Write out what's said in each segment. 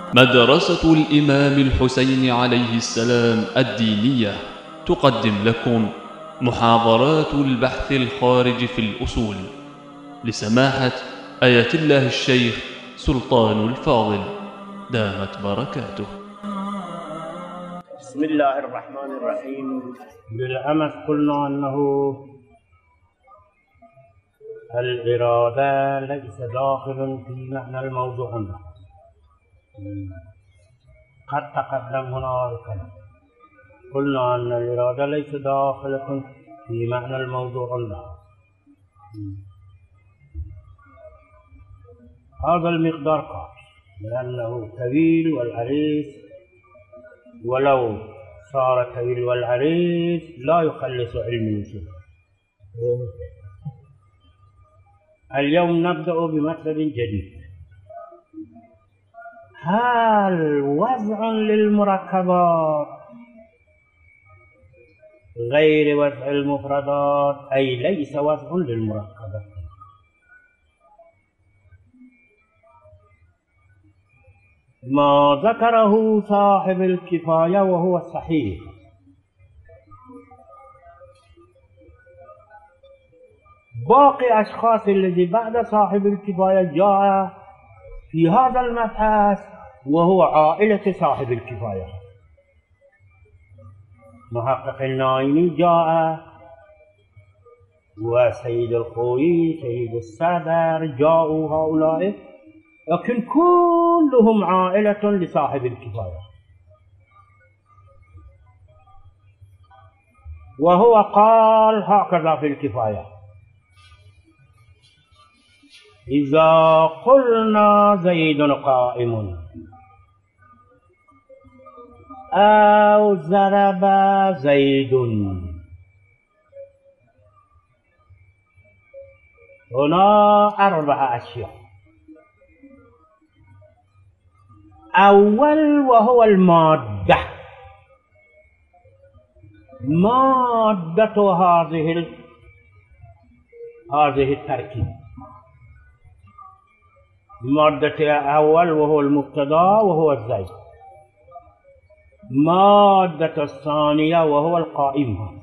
مدرسة الإمام الحسين عليه السلام الدينية تقدم لكم محاضرات البحث الخارج في الأصول لسماحة آية الله الشيخ سلطان الفاضل دامت بركاته. بسم الله الرحمن الرحيم. بالأمس قلنا أنه الإرادة ليس داخل في معنى الموضوع عنده. قد تقدم هنا الكلام، قلنا أن الإرادة ليس داخلة في معنى الموضوع عنده. هذا المقدار قاس لأنه طويل والعريض، ولو صار طويل والعريض لا يخلص علم الوصول. اليوم نبدأ بمطلب جديد. هل وضع للمركبات غير وضع المفردات أي ليس وضع للمركبات؟ ما ذكره صاحب الكفاية وهو الصحيح، باقي أشخاص الذي بعد صاحب الكفاية جاء في هذا المبحث وهو عائلة صاحب الكفاية. محقق النايمي جاء، وسيد الخوي، سيد الصدر، جاءوا هؤلاء، لكن كلهم عائلة لصاحب الكفاية. وهو قال هكذا في الكفاية: إذا قلنا زيد قائم أو ضرب زيد، هنا 4 أشياء. أول وهو المادة، مادة هذه التركيب. مادة أول وهو المبتدا وهو الزيد، مادة الثانية وهو القائم.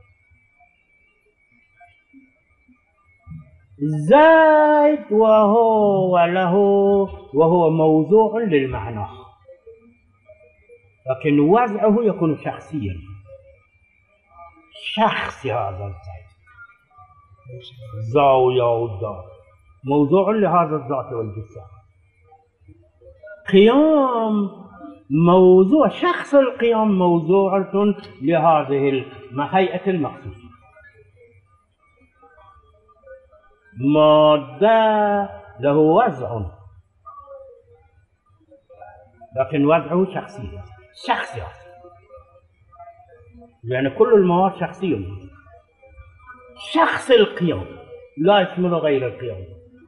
زيد وهو موضوع للمعنى، لكن وضعه يكون شخصيا، شخصي هذا الزيد، زاوية والدار، موضوع لهذا الذات والجسم. قيام موضوع، شخص القيام موضوع لهذه الهيئة المخصوصة. مادة له وضع، لكن وضعه شخصي، يعني كل المواد شخصية. شخص القيام لا يشمل غير القيام.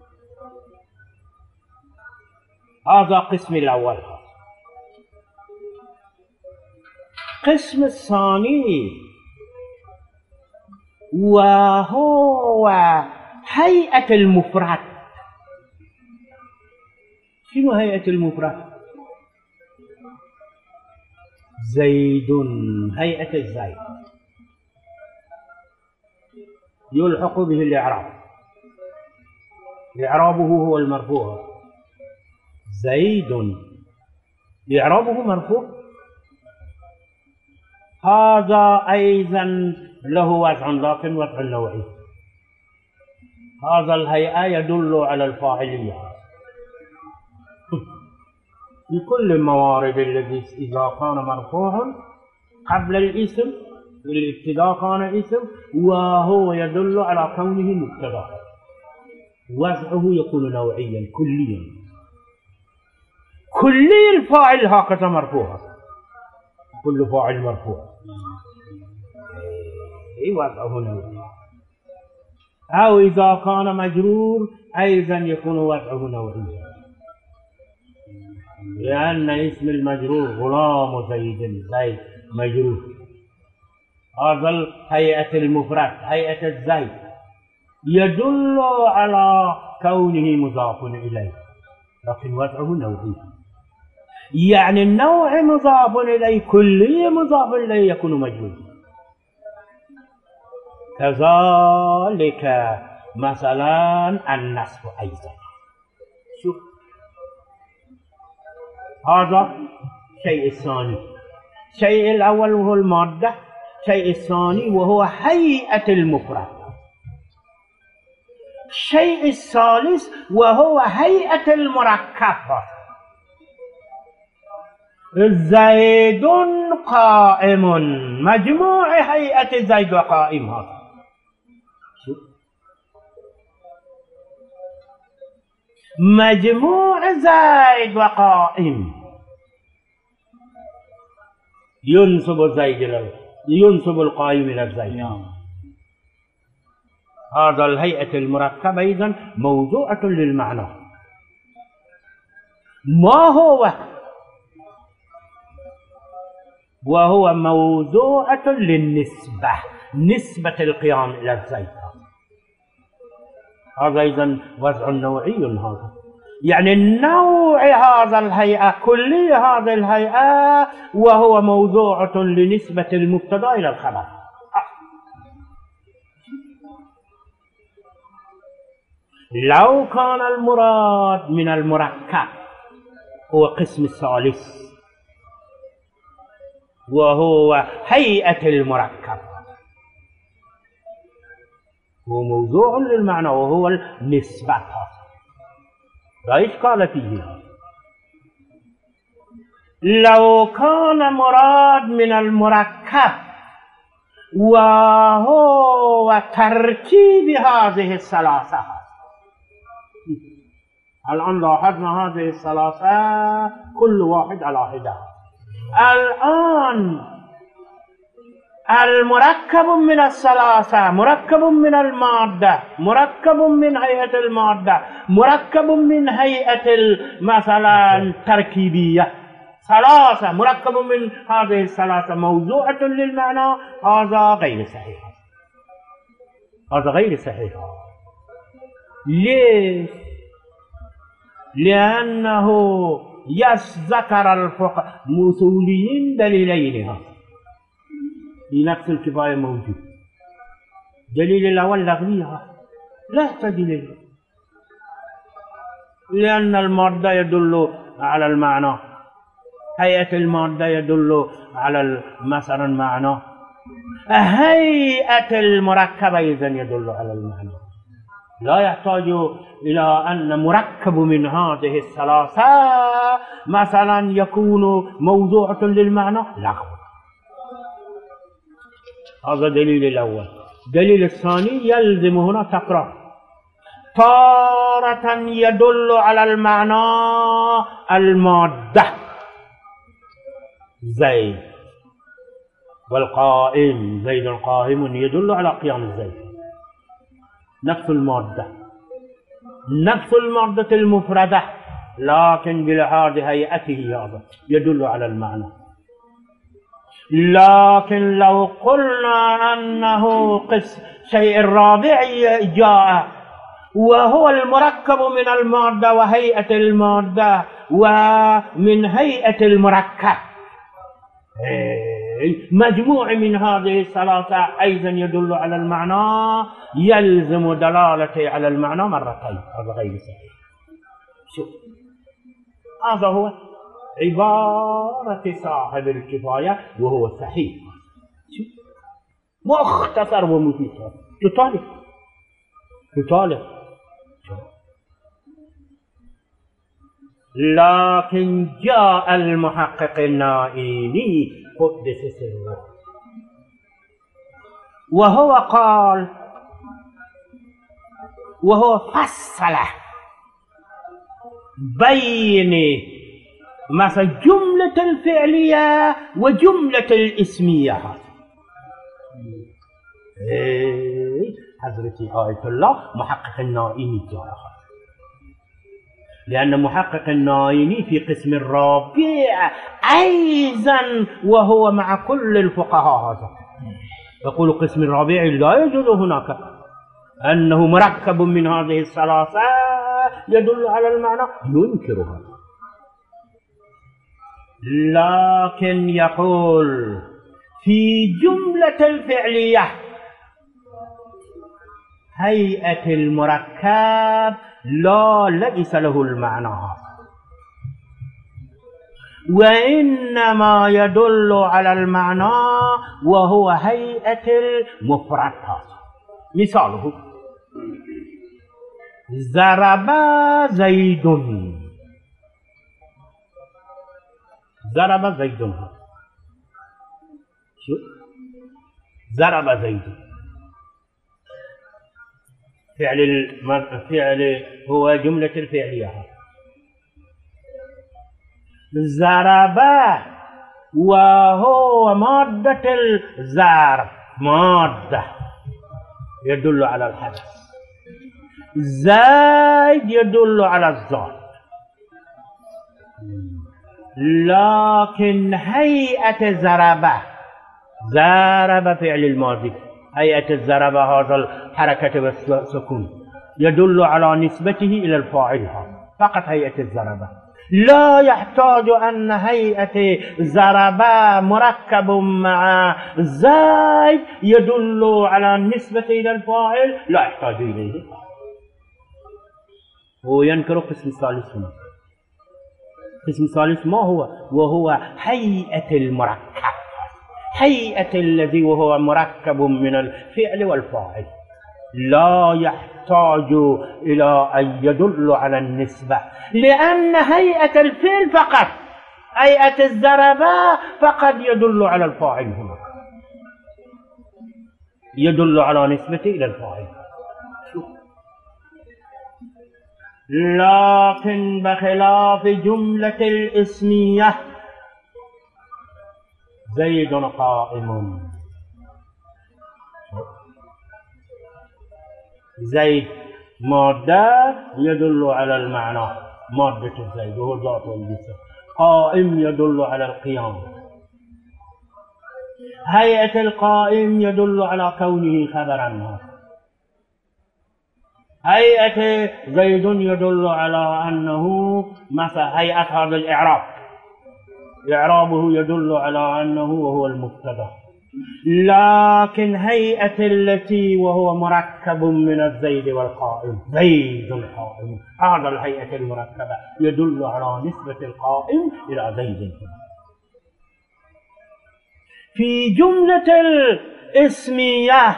هذا قسم الأول. قسم الثاني وهو هيئة المفرد. شنو هيئة المفرد؟ زيد، هيئة الزيد يلحق به الإعراب، إعرابه هو المرفوع. زيد إعرابه مرفوع، هذا أيضا له وضع، لكن وضع نوعي. هذا الهيئة يدل على الفاعلية في كل الموارد التي إذا كان مرفوعا قبل الاسم، الابتداء كان اسم وهو يدل على كونه مبتدا، وضعه يكون نوعيا كليا. كلي الفاعل هكذا مرفوع، كل فاعل مرفوع، وضعه نوعي. أو إذا كان مجرور أيضا يكون وضعه نوعيا، لأن اسم المجرور غلام زيد مجرور. هذا هيئة المفرد، هيئة الزيد يدل على كونه مضاف إليه، لكن وضعه نوعي. يعني النوع مضاف إليه، كلية مضاف إليه يكون مجهولا. كذلك مثلا النصب أيضا. شوف هذا الشيء الثاني. الشيء الأول وهو المادة، الشيء الثاني وهو هيئة المفرد، الشيء الثالث وهو هيئة المركب. زيد قائم، مجموع هيئة زيد وقائم. هذا مجموع زيد وقائم ينسب القائم إلى زيد. هذا الهيئة المركبة إذن موضوعة للمعنى. ما هو؟ وهو موضوعة للنسبة، نسبة القيام إلى زيد. هذا إذن وضع نوعي. هذا يعني النوع هذا الهيئة، كلية هذه الهيئة، وهو موضوعة لنسبة المبتدأ إلى الخبر. لو كان المراد من المركب هو قسم الثالث وهو هيئة المركب، هو موضوع للمعنى وهو النسبة، لا إشكال فيه. لو كان مراد من المركب وهو تركيب هذه الثلاثة، الآن لاحظنا هذه الثلاثة كل واحد على حدة. الآن المركب من الثلاثة، مركب من المادة، مركب من هيئة المادة، مركب من هيئة مثلا تركيبية، ثلاثة مركب من هذه الثلاثة موضوعة للمعنى. هذا غير صحيح، هذا غير صحيح. ليش؟ لأنه ذكر الفقهاء الاصوليين دليلين في نفس الكفاية موجود. دليل الأول لغويها لا تدليل، لأن المادة يدل على المعنى، هيئة المادة يدل على مثلا المعنى، هيئة المركبة إذن يدل على المعنى. لا يحتاج إلى أن مركب من هذه الثلاثة مثلا يكون موضوعة للمعنى، لا. هذا دليل الأول. دليل الثاني يلزم هنا تقرأ. تارة يدل على المعنى المادة زيد، والقائم زيد قائم يدل على قيام زيد، نفس المادة، نفس المادة المفردة، لكن بلحاظ هيئته هذا يدل على المعنى. لكن لو قلنا أنه شيء الرابع جاء وهو المركب من المادة وهيئة المادة ومن هيئة المركب، مجموع من هذه الثلاثة أيضا يدل على المعنى، يلزم دلالته على المعنى مرتين. هذا غير صحيح. شوف هذا هو عبارة صاحب الكفاية وهو صحيح. شوف مختصر ومفيد، تطالب. لكن جاء المحقق النائيني قدس سره وهو قال، وهو فصل بين مثلا جملة الفعلية وجملة الاسمية. حضرتي آية الله محقق النائيني جاء، لأن محقق النائيني في قسم الرابع أيضا وهو مع كل الفقهاء هذا يقول قسم الرابع لا يوجد هناك أنه مركب من هذه الثلاثة يدل على المعنى، ينكرها. لكن يقول في جملة الفعلية هيئة المركب لا ليس له المعنى هذا، وإنما يدل على المعنى وهو هيئة المفرد هذا. مثاله ضرب زيد، ضرب زيد، شو ضرب زيد فعل هو جملة الفعلية. ضرب وهو مادة الضرب، مادة يدل على الحدث. زيد يدل على الذات، لكن هيئة ضرب، ضرب فعل الماضي، هيئة الضرب هذا الحركة والسكون يدل على نسبته إلى الفاعل فقط هيئة الضرب، لا يحتاج أن هيئة ضرب مركب مع زيد يدل على النسبة إلى الفاعل، لا يحتاج إليه. هو ينكر قسم ثالث هنا. قسم ثالث ما هو؟ وهو هيئة المركب، هيئة الذي وهو مركب من الفعل والفاعل، لا يحتاج إلى أن يدل على النسبة، لأن هيئة الفعل فقط، هيئة الضرب فقط يدل على الفاعل هنا، يدل على نسبته إلى الفاعل. لكن بخلاف جملة الاسمية زيد قائم، زيد مادة يدل على المعنى، مادة زيد وهو ذات الجسم، قائم يدل على القيام، هيئة القائم يدل على كونه خبرا، هيئة زيد يدل على أنه مثلا هيئة هذا الإعراب، إعرابه يدل على أنه وهو المبتدأ، لكن هيئة التي وهو مركب من الزيد والقائم، زيد القائم، هذا الهيئة المركبة يدل على نسبة القائم إلى زيد. في جملة الاسمية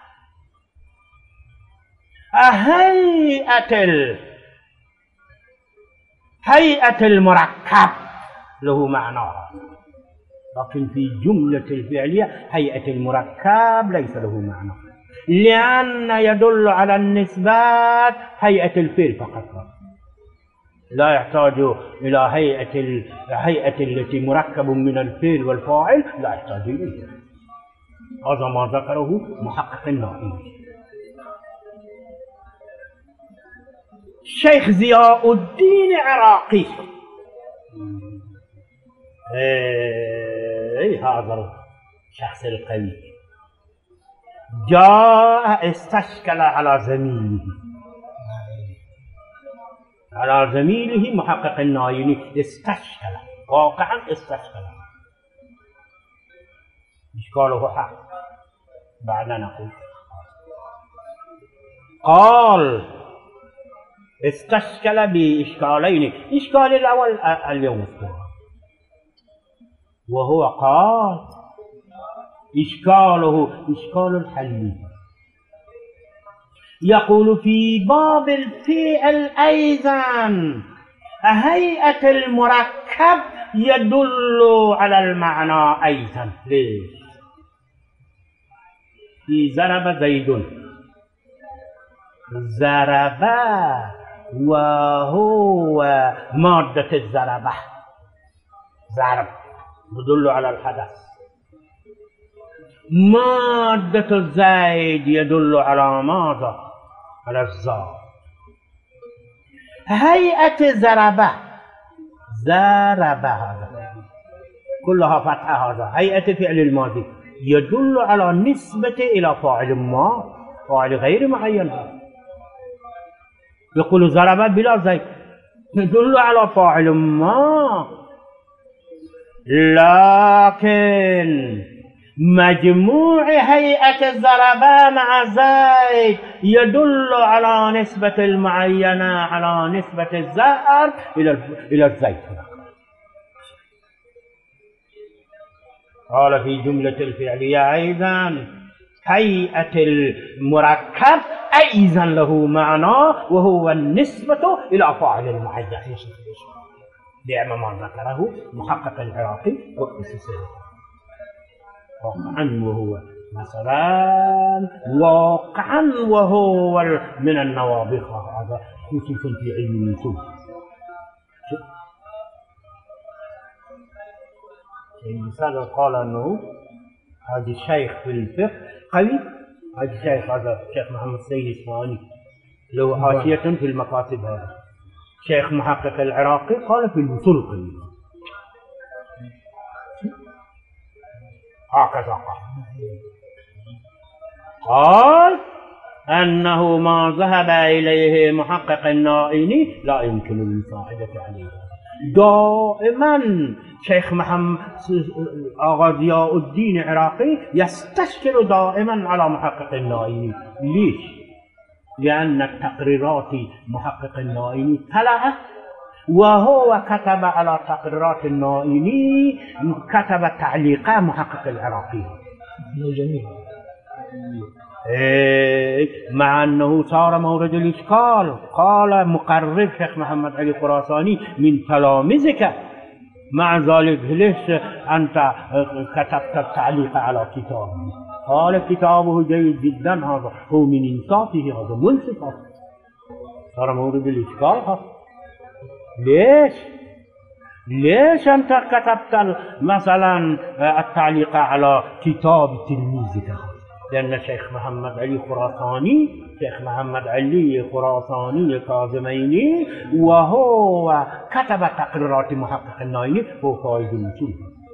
هيئة المركب له معنى، لكن في جملة الفعلية هيئة المركب ليس له معنى، لأن يدل على النسبات هيئة الفعل فقط، لا يحتاج إلى هيئة التي مركب من الفعل والفاعل، لا يحتاج إليه. هذا ما ذكره محقق النائي. الشيخ ضياء الدين العراقي هذا الشخص القوي جاء استشكل على زميله محقق النايني، استشكل واقعا استشكل، إشكاله حق بعد نقول. قال استشكل بإشكالين، إشكال الأول اليوم اذكره، وهو قال إشكاله إشكال الحل، يقول في باب الفعل أيضا هيئة المركب يدل على المعنى أيضا. ليش؟ في ضرب زيد، ضرب وهو مادة الضربة، ضرب يدل على الحدث، مادة الزيد يدل على ماذا؟ على الذات. هيئة ضربة، ضرب هذا كلها فتحة، هذا هيئة فعل الماضي يدل على نسبة إلى فاعل ما، فاعل غير معين. يقول ضرب بلا زيد يدل على فاعل ما، لكن مجموع هيئة الضربة مع زيد يدل على نسبة المعينة على نسبة الزهر إلى الزيت. قال في جملة الفعلية أيضا هيئة المركب أيضا له معنى وهو النسبة إلى فاعل المعين بما ما ذكره محقق العراقي والأسسي واقعا وهو مثلا واقعا وهو من النوابغ هذا خصوصا في علم النصوص. الإنسان قال أنه هذا الشيخ في الفقه قوي، هذا الشيخ هذا الشيخ محمد السيد الإسماعيلي له حاشية في المكاتب، هذا شيخ محقق العراقي قال في الوصول قوي هكذا قال أنه ما ذهب إليه محقق النائني لا يمكن المساعدة عليه. دائما شيخ محمد آغا ضياء الدين العراقي يستشكل دائما على محقق النائني. ليش؟ لأن تقريرات محقق النائني طلعت وهو كتب على تقريرات النائني كتب تعليقات محقق العراقي مع أنه صار مورد الإشكال. قال مقرر شيخ محمد علي خراساني من تلامذك مع ذلك ليش أنت كتبت التعليق على كتابه؟ قال كتابه جيد جدا، هذا هو من إنصافه، هذا منصف. صار مورد الإشكال هذا. ليش أنت كتبت مثلا التعليق على كتاب تلميذك؟ لأن الشيخ محمد علي خراساني، شيخ محمد علي خراساني كاظميني وهو كتب تقريرات محقق النائني هو فائز الوصول.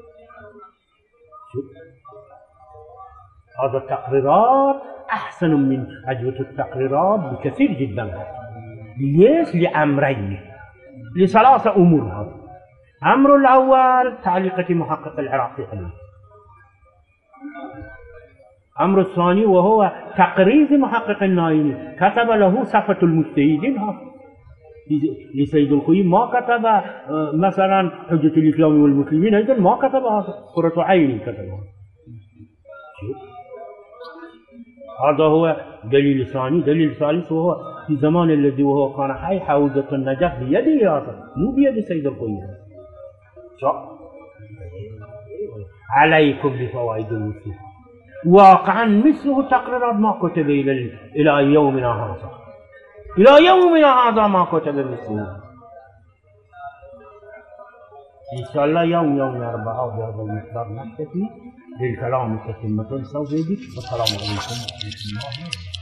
هذا التقريرات أحسن من أجوبة التقريرات بكثير جدا. ليش؟ لأمرين، لثلاثة أمور. هذا الأمر الأول تعليقة محقق العراقي عليه. الأمر الثاني وهو تقريز محقق النائني، كتب له صفة المجتهدين لسيد الخوي، ما كتب مثلا حجة الإسلام والمسلمين، أيضا ما كتب هذا، قرة عيني كتبه. هذا هو دليل الثاني. دليل الثالث وهو في زمان الذي وهو كان حي حوزة النجاة بيده، هذا مو بيد سيد الخوي. عليكم بفوائد الوصول. واقعا مثله تقريرات ما كتب إلى يومنا هذا، إلى يومنا هذا ما كتب مثله. إن شاء الله يوم الأربعاء بهذا المقدار نكتفي. للكلام تتمة سوف يجي. والسلام عليكم ورحمة الله.